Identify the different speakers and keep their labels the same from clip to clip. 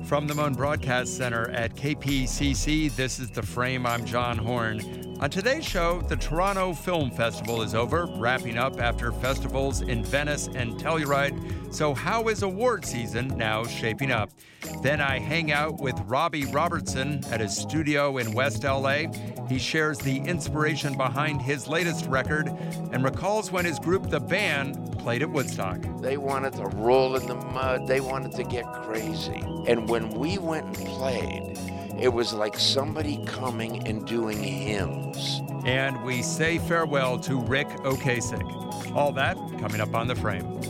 Speaker 1: From the Moan Broadcast Center at KPCC, this is The Frame. I'm John Horn. On today's show, the Toronto Film Festival is over, wrapping up after festivals in Venice and Telluride. So how is award season now shaping up? Then I hang out with Robbie Robertson at his studio in West LA. He shares the inspiration behind his latest record and recalls when his group, The Band, played at Woodstock.
Speaker 2: They wanted to roll in the mud. They wanted to get crazy. And when we went and played, it was like somebody coming and doing hymns.
Speaker 1: And we say farewell to Rick Ocasek. All that coming up on The Frame.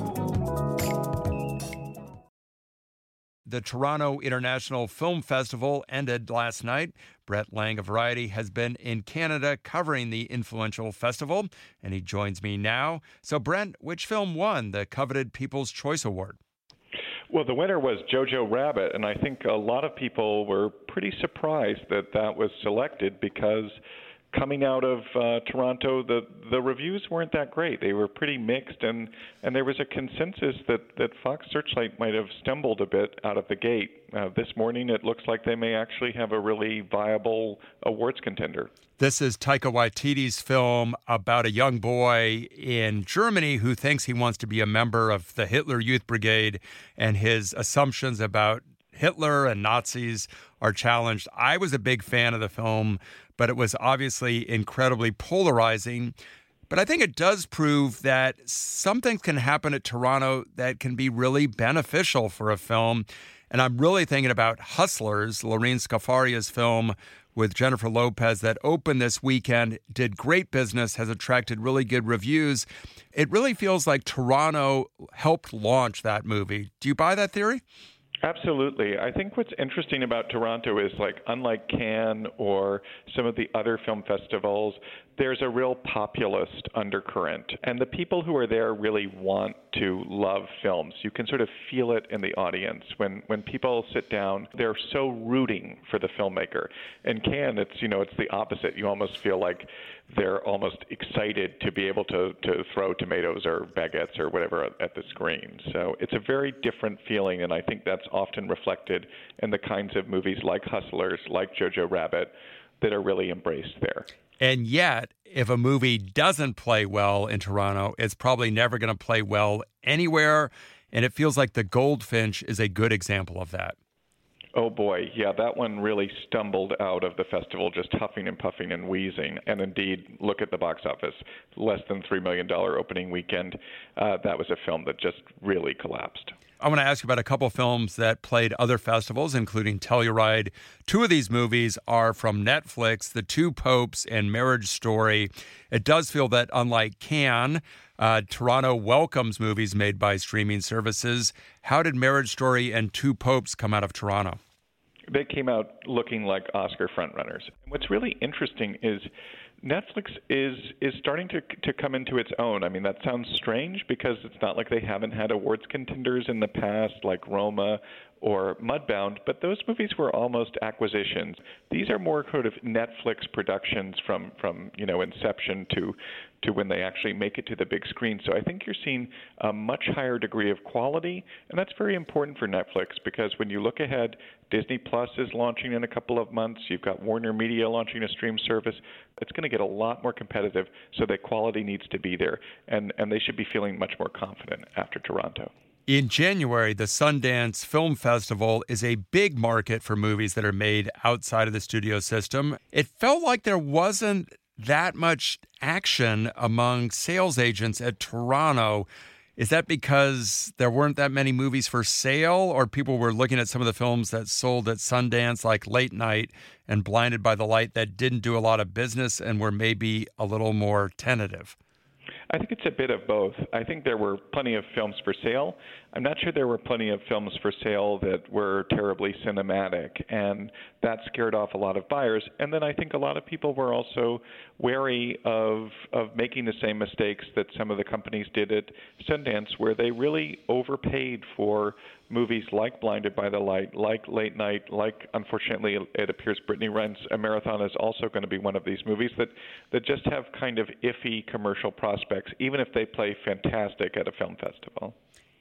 Speaker 1: The Toronto International Film Festival ended last night. Brett Lang of Variety has been in Canada covering the influential festival, and he joins me now. So, Brent, which film won the coveted People's Choice Award?
Speaker 3: Well, the winner was Jojo Rabbit, and I think a lot of people were pretty surprised that that was selected because coming out of Toronto, the reviews weren't that great. They were pretty mixed, and there was a consensus that Fox Searchlight might have stumbled a bit out of the gate. This morning, it looks like they may actually have a really viable awards contender.
Speaker 1: This is Taika Waititi's film about a young boy in Germany who thinks he wants to be a member of the Hitler Youth Brigade, and his assumptions about Hitler and Nazis are challenged. I was a big fan of the film, but it was obviously incredibly polarizing. But I think it does prove that some things can happen at Toronto that can be really beneficial for a film. And I'm really thinking about Hustlers, Lorene Scafaria's film with Jennifer Lopez that opened this weekend, did great business, has attracted really good reviews. It really feels like Toronto helped launch that movie. Do you buy that theory?
Speaker 3: Absolutely. I think what's interesting about Toronto is, like, unlike Cannes or some of the other film festivals, there's a real populist undercurrent. And the people who are there really want to love films. You can sort of feel it in the audience. When people sit down, they're so rooting for the filmmaker. In Cannes, it's the opposite. You almost feel like they're almost excited to be able to throw tomatoes or baguettes or whatever at the screen. So it's a very different feeling, and I think that's often reflected in the kinds of movies like Hustlers, like Jojo Rabbit, that are really embraced there.
Speaker 1: And yet, if a movie doesn't play well in Toronto, it's probably never going to play well anywhere. And it feels like The Goldfinch is a good example of that.
Speaker 3: Oh, boy. Yeah, that one really stumbled out of the festival, just huffing and puffing and wheezing. And indeed, look at the box office. Less than $3 million opening weekend. That was a film that just really collapsed.
Speaker 1: I want to ask you about a couple films that played other festivals, including Telluride. Two of these movies are from Netflix, The Two Popes and Marriage Story. It does feel that, unlike Cannes, Toronto welcomes movies made by streaming services. How did Marriage Story and Two Popes come out of Toronto?
Speaker 3: They came out looking like Oscar frontrunners. And what's really interesting is Netflix is starting to come into its own. I mean, that sounds strange because it's not like they haven't had awards contenders in the past, like Roma or Mudbound, but those movies were almost acquisitions. These are more sort of Netflix productions from inception to when they actually make it to the big screen. So I think you're seeing a much higher degree of quality, and that's very important for Netflix because when you look ahead, Disney Plus is launching in a couple of months. You've got Warner Media launching a stream service. It's going to get a lot more competitive, so that quality needs to be there, and they should be feeling much more confident after Toronto.
Speaker 1: In January, the Sundance Film Festival is a big market for movies that are made outside of the studio system. It felt like there wasn't that much action among sales agents at Toronto. Is that because there weren't that many movies for sale, or people were looking at some of the films that sold at Sundance, like Late Night and Blinded by the Light, that didn't do a lot of business and were maybe a little more tentative?
Speaker 3: I think it's a bit of both. I think there were plenty of films for sale. I'm not sure there were plenty of films for sale that were terribly cinematic, and that scared off a lot of buyers. And then I think a lot of people were also wary of making the same mistakes that some of the companies did at Sundance, where they really overpaid for movies like Blinded by the Light, like Late Night, like, unfortunately, it appears Brittany Ren's A Marathon is also going to be one of these movies that just have kind of iffy commercial prospects, even if they play fantastic at a film festival.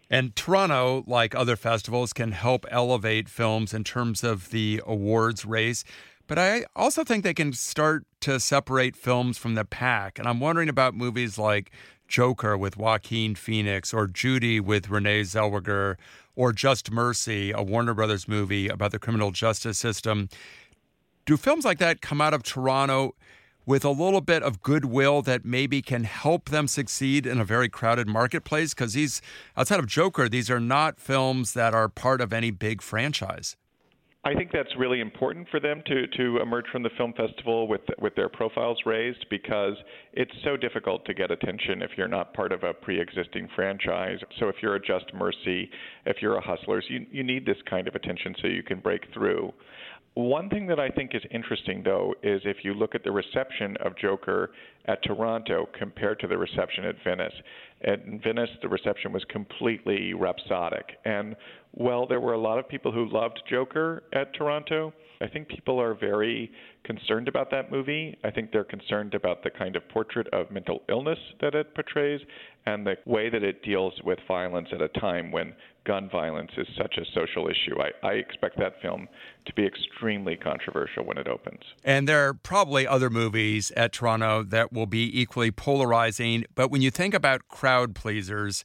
Speaker 1: And Toronto, like other festivals, can help elevate films in terms of the awards race. But I also think they can start to separate films from the pack. And I'm wondering about movies like Joker with Joaquin Phoenix, or Judy with Renee Zellweger, or Just Mercy, a Warner Brothers movie about the criminal justice system. Do films like that come out of Toronto with a little bit of goodwill that maybe can help them succeed in a very crowded marketplace? Because outside of Joker, these are not films that are part of any big franchise.
Speaker 3: I think that's really important for them to emerge from the film festival with their profiles raised, because it's so difficult to get attention if you're not part of a pre-existing franchise. So if you're a Just Mercy, if you're a Hustlers, you need this kind of attention so you can break through. One thing that I think is interesting, though, is if you look at the reception of Joker at Toronto compared to the reception at Venice. At Venice, the reception was completely rhapsodic. And while there were a lot of people who loved Joker at Toronto, I think people are very concerned about that movie. I think they're concerned about the kind of portrait of mental illness that it portrays and the way that it deals with violence at a time when gun violence is such a social issue. I expect that film to be extremely controversial when it opens.
Speaker 1: And there are probably other movies at Toronto that will be equally polarizing. But when you think about crowd pleasers,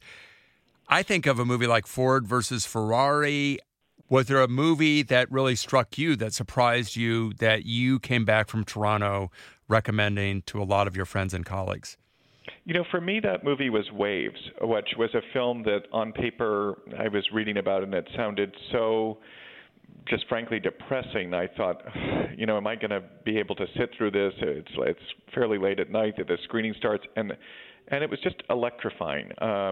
Speaker 1: I think of a movie like Ford versus Ferrari. Was there a movie that really struck you, that surprised you, that you came back from Toronto recommending to a lot of your friends and colleagues?
Speaker 3: You know, for me, that movie was Waves, which was a film that on paper I was reading about, and it sounded so just frankly depressing. I thought, you know, am I going to be able to sit through this? It's fairly late at night that the screening starts, and it was just electrifying.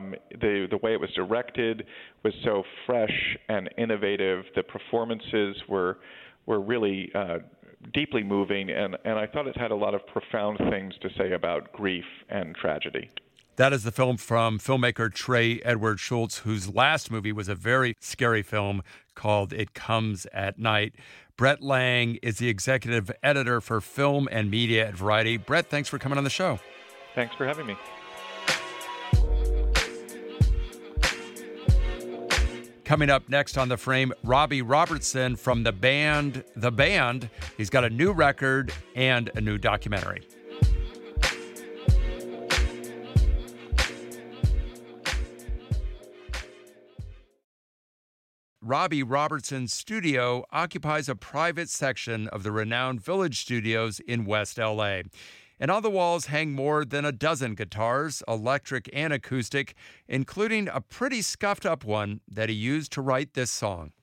Speaker 3: The way it was directed was so fresh and innovative. The performances were really deeply moving, and I thought it had a lot of profound things to say about grief and tragedy.
Speaker 1: That is the film from filmmaker Trey Edward Schultz, whose last movie was a very scary film called It Comes at Night. Brett Lang is the executive editor for film and media at Variety. Brett, thanks for coming on the show.
Speaker 3: Thanks for having me.
Speaker 1: Coming up next on The Frame, Robbie Robertson from the band The Band. He's got a new record and a new documentary. Robbie Robertson's studio occupies a private section of the renowned Village Studios in West LA. And on the walls hang more than a dozen guitars, electric and acoustic, including a pretty scuffed up one that he used to write this song.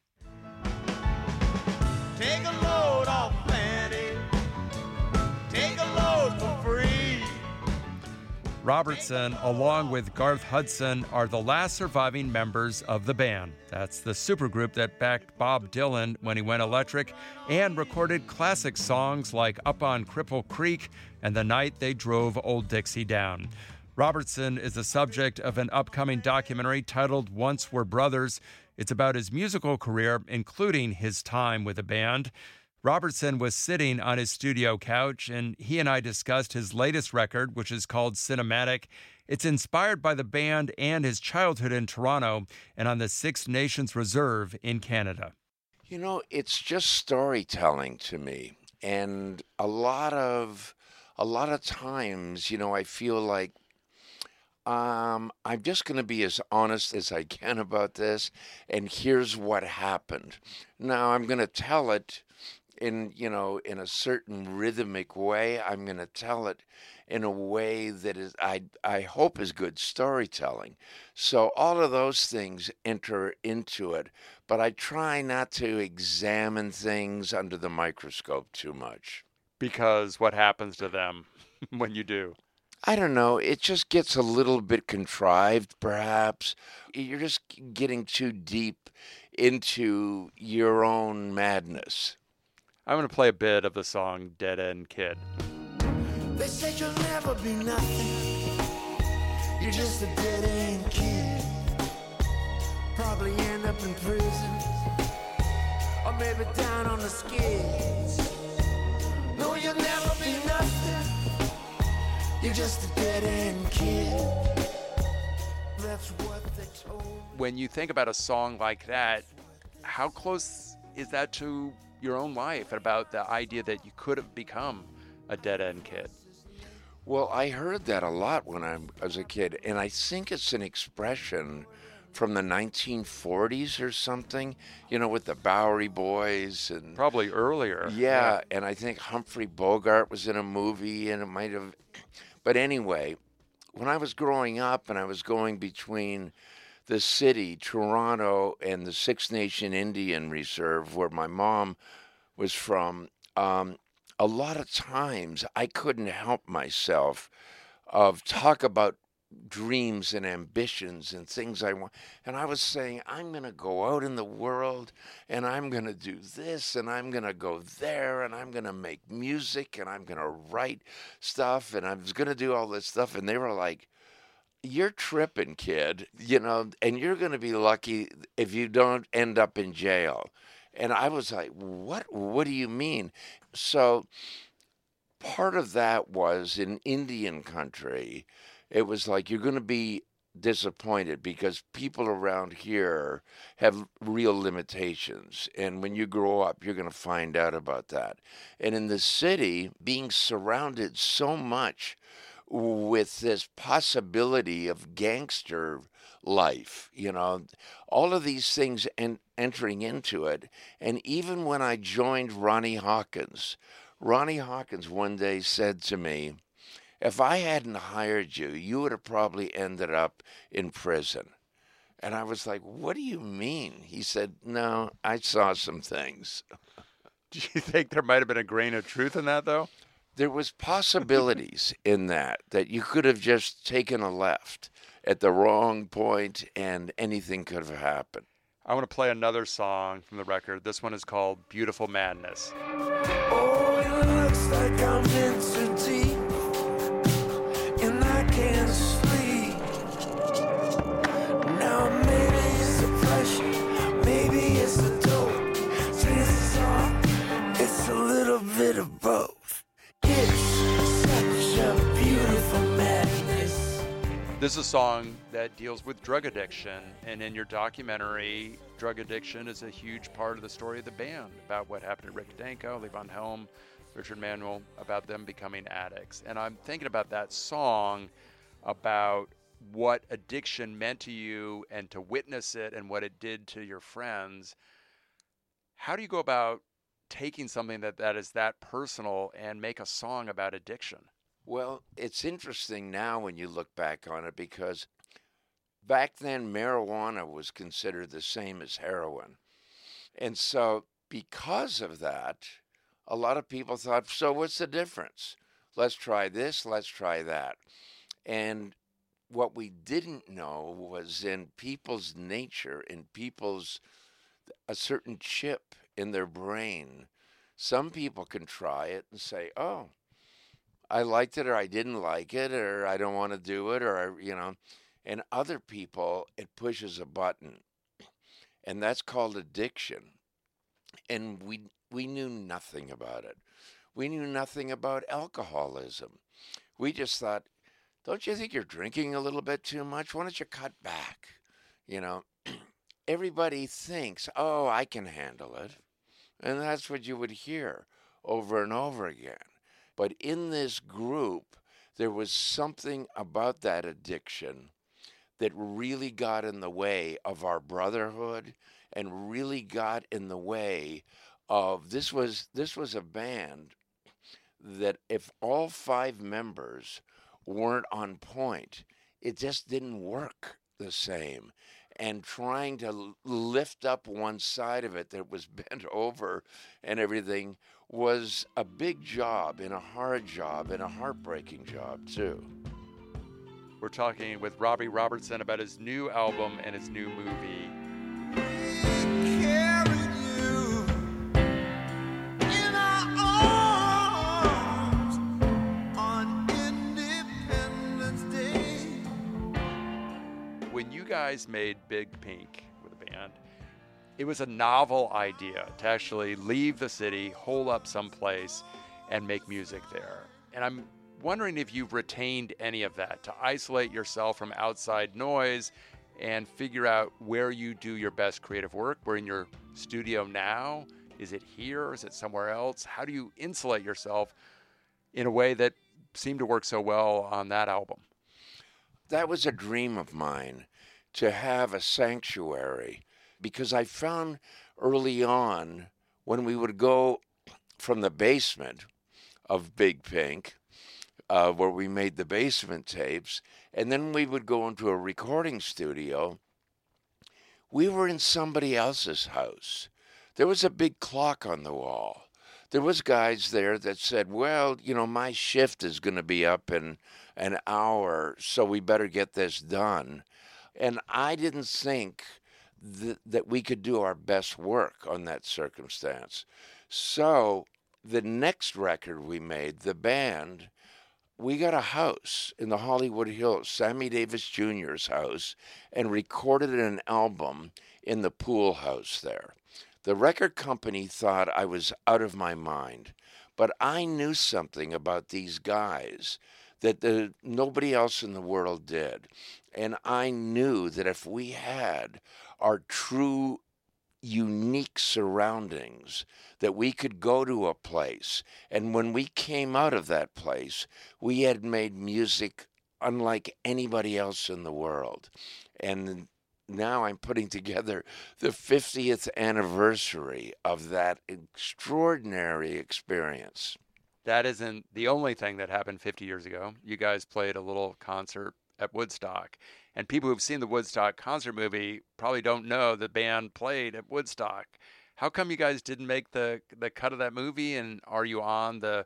Speaker 1: Take a load off Fanny, take a load for free. Robertson, along with Garth Hudson, are the last surviving members of the band. That's the supergroup that backed Bob Dylan when he went electric and recorded classic songs like Up on Cripple Creek and The Night They Drove Old Dixie Down. Robertson is the subject of an upcoming documentary titled Once We're Brothers. It's about his musical career, including his time with the band. Robertson was sitting on his studio couch, and he and I discussed his latest record, which is called Cinematic. It's inspired by the band and his childhood in Toronto and on the Six Nations Reserve in Canada.
Speaker 2: You know, it's just storytelling to me. And a lot of times, you know, I feel like I'm just going to be as honest as I can about this, and here's what happened. Now, I'm going to tell it in a certain rhythmic way. I'm going to tell it in a way that is, I hope, is good storytelling. So all of those things enter into it, but I try not to examine things under the microscope too much.
Speaker 1: Because what happens to them when you do?
Speaker 2: I don't know. It just gets a little bit contrived, perhaps. You're just getting too deep into your own madness.
Speaker 1: I'm going to play a bit of the song Dead End Kid.
Speaker 4: They said you'll never be nothing. You're just a dead end kid. Probably end up in prison, or maybe down on the skids. No, you'll never be nothing. You're just a dead end kid. that's what they told me.
Speaker 1: When you think about a song like that, how close is that to your own life, about the idea that you could have become a dead-end kid?
Speaker 2: Well, I heard that a lot when I was a kid, and I think it's an expression from the 1940s or something, with the Bowery Boys and
Speaker 1: Probably earlier.
Speaker 2: yeah, and I think Humphrey Bogart was in a movie, and it might have. But anyway, when I was growing up and I was going between the city, Toronto, and the Six Nation Indian Reserve, where my mom was from, a lot of times I couldn't help myself of talk about dreams and ambitions and things I want. And I was saying, I'm going to go out in the world and I'm going to do this and I'm going to go there and I'm going to make music and I'm going to write stuff and I was going to do all this stuff. And they were like, you're tripping, kid, and you're going to be lucky if you don't end up in jail. And I was like, what do you mean? So part of that was in Indian country, it was like you're going to be disappointed because people around here have real limitations. And when you grow up, you're going to find out about that. And in the city, being surrounded so much with this possibility of gangster life, all of these things entering into it. And even when I joined Ronnie Hawkins one day said to me, if I hadn't hired you, you would have probably ended up in prison. And I was like, what do you mean? He said, no, I saw some things.
Speaker 1: Do you think there might have been a grain of truth in that, though?
Speaker 2: There was possibilities in that you could have just taken a left at the wrong point and anything could have happened.
Speaker 1: I want to play another song from the record. This one is called Beautiful Madness.
Speaker 4: Oh, it looks like I'm in too deep, and I can't sleep. Now maybe it's the pressure, maybe it's the dope. Chances are, it's a little bit of both. It's such a beautiful madness.
Speaker 1: This is a song that deals with drug addiction, and in your documentary, drug addiction is a huge part of the story of the band, about what happened to Rick Danko, Levon Helm, Richard Manuel, about them becoming addicts. And I'm thinking about that song, about what addiction meant to you and to witness it and what it did to your friends. How do you go about taking something that is that personal and make a song about addiction?
Speaker 2: Well, it's interesting now when you look back on it because back then marijuana was considered the same as heroin. And so because of that, a lot of people thought, so what's the difference? Let's try this, let's try that. And what we didn't know was in people's nature, in people's a certain chip in their brain. Some people can try it and say, oh, I liked it or I didn't like it or I don't want to do it or, and other people, it pushes a button and that's called addiction. And we knew nothing about it. We knew nothing about alcoholism. We just thought, don't you think you're drinking a little bit too much? Why don't you cut back? Everybody thinks, oh, I can handle it. And that's what you would hear over and over again. But in this group, there was something about that addiction that really got in the way of our brotherhood and really got in the way of this was a band that if all 5 members weren't on point, it just didn't work the same. And trying to lift up one side of it that was bent over and everything was a big job and a hard job and a heartbreaking job too.
Speaker 1: We're talking with Robbie Robertson about his new album and his new movie. When you guys made Big Pink with a band, it was a novel idea to actually leave the city, hole up someplace, and make music there. And I'm wondering if you've retained any of that to isolate yourself from outside noise and figure out where you do your best creative work. We're in your studio now. Is it here? Is it somewhere else? How do you insulate yourself in a way that seemed to work so well on that album?
Speaker 2: That was a dream of mine, to have a sanctuary, because I found early on when we would go from the basement of Big Pink, where we made the basement tapes, and then we would go into a recording studio, we were in somebody else's house. There was a big clock on the wall. There was guys there that said, well, my shift is going to be up in an hour, so we better get this done. And I didn't think that we could do our best work on that circumstance. So the next record we made, the band, we got a house in the Hollywood Hills, Sammy Davis Jr.'s house, and recorded an album in the pool house there. The record company thought I was out of my mind, but I knew something about these guys that nobody else in the world did. And I knew that if we had our true unique surroundings, that we could go to a place, and when we came out of that place, we had made music unlike anybody else in the world. And now I'm putting together the 50th anniversary of that extraordinary experience.
Speaker 1: That isn't the only thing that happened 50 years ago. You guys played a little concert at Woodstock. And people who've seen the Woodstock concert movie probably don't know the band played at Woodstock. How come you guys didn't make the cut of that movie? And are you on the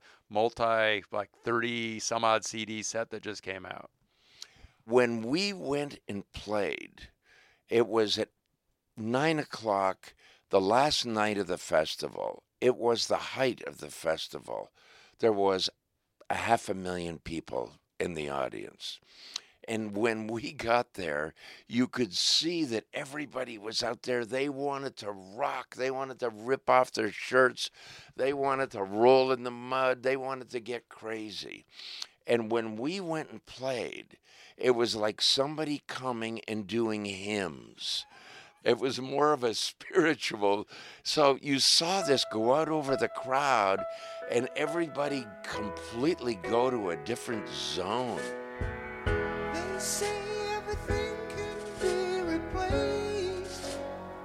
Speaker 1: 30 some odd CD set that just came out?
Speaker 2: When we went and played, it was at 9 o'clock, the last night of the festival. It was the height of the festival. There was 500,000 people in the audience. And when we got there, you could see that everybody was out there. They wanted to rock. They wanted to rip off their shirts. They wanted to roll in the mud. They wanted to get crazy. And when we went and played, it was like somebody coming and doing hymns. It was more of a spiritual. So you saw this go out over the crowd, and everybody completely go to a different zone.
Speaker 4: They say everything can be replaced.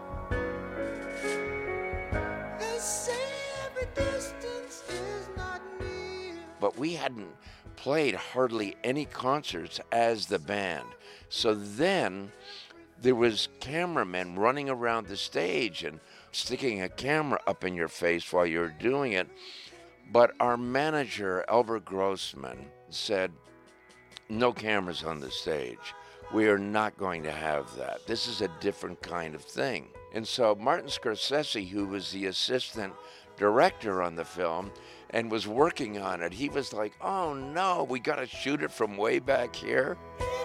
Speaker 4: They say every distance is not near.
Speaker 2: But we hadn't played hardly any concerts as the band. So then there was cameramen running around the stage and sticking a camera up in your face while you were doing it. But our manager, Albert Grossman, said, no cameras on the stage. We are not going to have that. This is a different kind of thing. And so Martin Scorsese, who was the assistant director on the film and was working on it, he was like, oh no, we got to shoot it from way back here.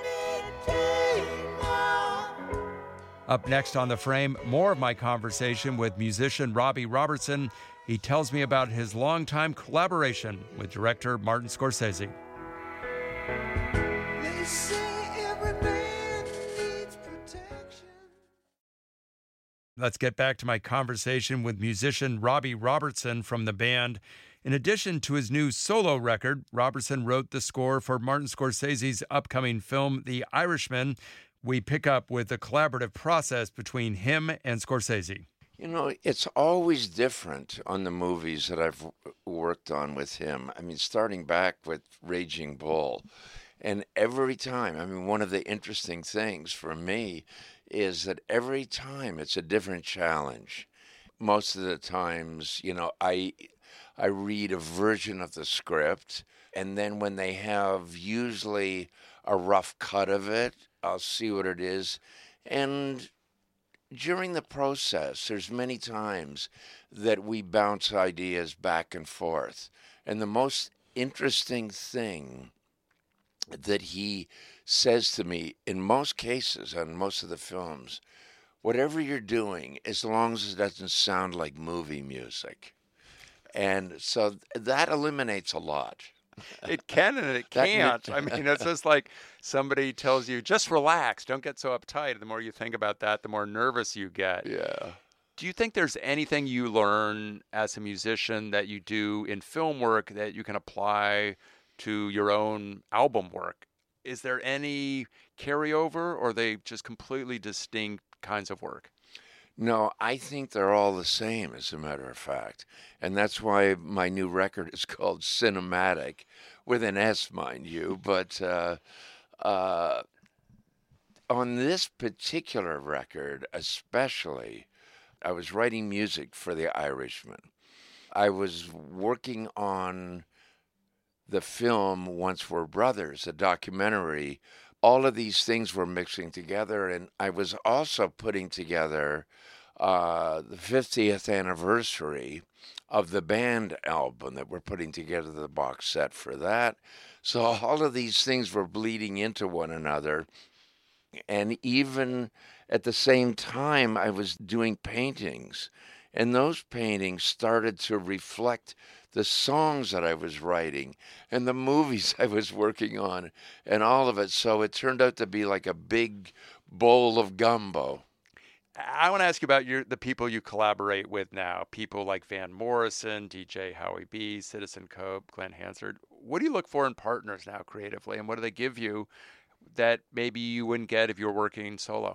Speaker 1: Up next on The Frame, more of my conversation with musician Robbie Robertson. He tells me about his longtime collaboration with director Martin Scorsese.
Speaker 4: They say every man needs protection.
Speaker 1: Let's get back to my conversation with musician Robbie Robertson from the band. In addition to his new solo record, Robertson wrote the score for Martin Scorsese's upcoming film, The Irishman. We pick up with the collaborative process between him and Scorsese.
Speaker 2: You know, it's always different on the movies that I've worked on with him. I mean, starting back with Raging Bull. And every time, I mean, one of the interesting things for me is that every time it's a different challenge. Most of the times, you know, I read a version of the script, and then when they have usually a rough cut of it, I'll see what it is. And during the process, there's many times that we bounce ideas back and forth. And the most interesting thing that he says to me, in most cases, on most of the films, whatever you're doing, as long as it doesn't sound like movie music. And so that eliminates a lot.
Speaker 1: It can and it can't. I mean, it's just like somebody tells you, just relax, don't get so uptight. The more you think about that, the more nervous you get.
Speaker 2: Yeah.
Speaker 1: Do you think there's anything you learn as a musician that you do in film work that you can apply to your own album work? Is there any carryover, or are they just completely distinct kinds of work?
Speaker 2: No, I think they're all the same, as a matter of fact. And that's why my new record is called Cinematic, with an S, mind you. But on this particular record, especially, I was writing music for The Irishman. I was working on the film Once We're Brothers, a documentary. All of these things were mixing together, and I was also putting together the 50th anniversary of the band album that we're putting together, the box set for that. So all of these things were bleeding into one another. And even at the same time, I was doing paintings, and those paintings started to reflect the songs that I was writing and the movies I was working on and all of it. So it turned out to be like a big bowl of gumbo.
Speaker 1: I want to ask you about the people you collaborate with now, people like Van Morrison, DJ Howie B, Citizen Cope, Glenn Hansard. What do you look for in partners now creatively, and what do they give you that maybe you wouldn't get if you were working solo?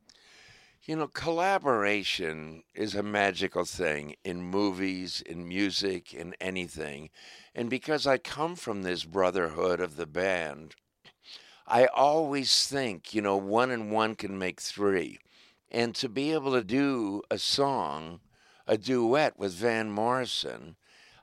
Speaker 2: You know, collaboration is a magical thing in movies, in music, in anything. And because I come from this brotherhood of the band, I always think, you know, 1 and 1 can make 3. And to be able to do a song, a duet with Van Morrison,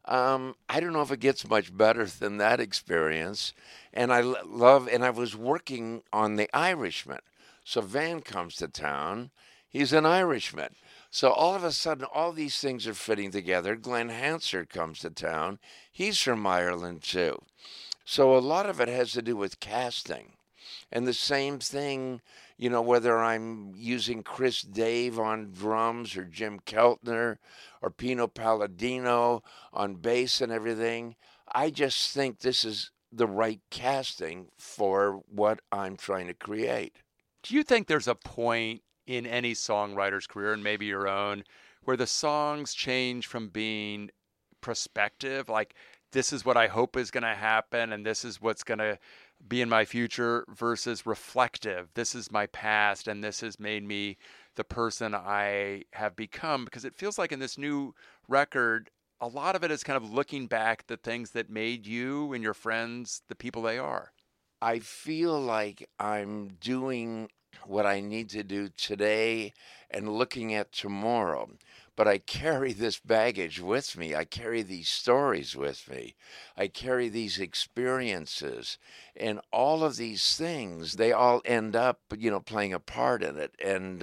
Speaker 2: I don't know if it gets much better than that experience. And I was working on The Irishman. So Van comes to town. He's an Irishman. So all of a sudden, all these things are fitting together. Glenn Hansard comes to town. He's from Ireland, too. So a lot of it has to do with casting. And the same thing, you know, whether I'm using Chris Dave on drums or Jim Keltner or Pino Palladino on bass and everything, I just think this is the right casting for what I'm trying to create.
Speaker 1: Do you think there's a point in any songwriter's career, and maybe your own, where the songs change from being prospective, like this is what I hope is going to happen and this is what's going to be in my future, versus reflective, this is my past and this has made me the person I have become? Because it feels like in this new record, a lot of it is kind of looking back at the things that made you and your friends the people they are.
Speaker 2: I feel like I'm doing what I need to do today and looking at tomorrow. But I carry this baggage with me. I carry these stories with me. I carry these experiences. And all of these things, they all end up, you know, playing a part in it.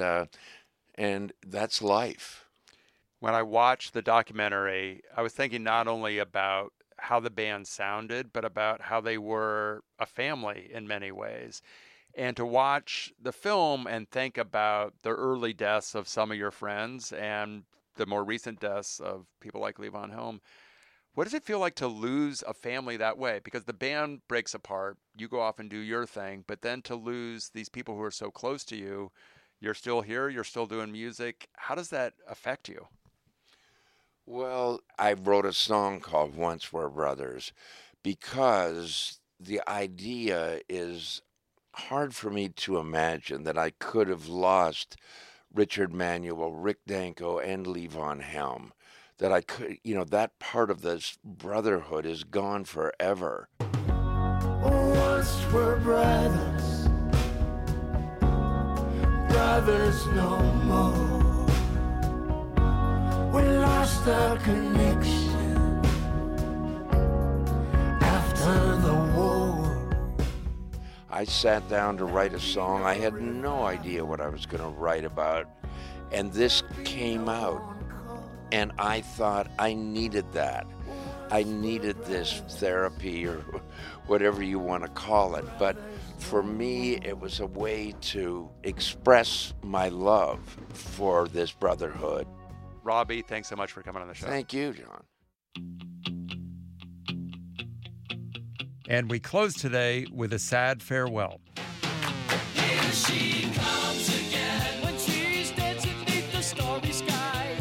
Speaker 2: And that's life.
Speaker 1: When I watched the documentary, I was thinking not only about how the band sounded, but about how they were a family in many ways. And to watch the film and think about the early deaths of some of your friends and the more recent deaths of people like Levon Helm, what does it feel like to lose a family that way? Because the band breaks apart, you go off and do your thing, but then to lose these people who are so close to you, you're still here, you're still doing music. How does that affect you?
Speaker 2: Well, I wrote a song called Once We're Brothers because the idea is hard for me to imagine that I could have lost Richard Manuel, Rick Danko, and Levon Helm. That I could, you know, that part of this brotherhood is gone forever.
Speaker 4: Once we're brothers, brothers no more. We lost our connection after the war.
Speaker 2: I sat down to write a song. I had no idea what I was going to write about. And this came out. And I thought I needed that. I needed this therapy or whatever you want to call it. But for me, it was a way to express my love for this brotherhood.
Speaker 1: Robbie, thanks so much for coming on the show.
Speaker 2: Thank you, John.
Speaker 1: And we close today with a sad farewell.
Speaker 5: Here she comes again when she's dancing beneath the starry sky.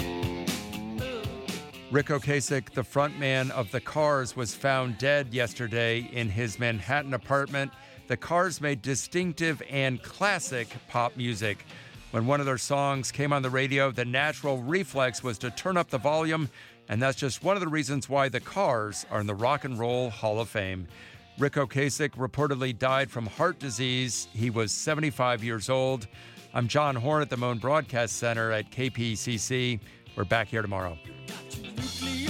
Speaker 1: Ric Ocasek, the frontman of The Cars, was found dead yesterday in his Manhattan apartment. The Cars made distinctive and classic pop music. When one of their songs came on the radio, the natural reflex was to turn up the volume, and that's just one of the reasons why The Cars are in the Rock and Roll Hall of Fame. Ric Ocasek reportedly died from heart disease. He was 75 years old. I'm John Horn at the Moan Broadcast Center at KPCC. We're back here tomorrow.
Speaker 5: Nuclear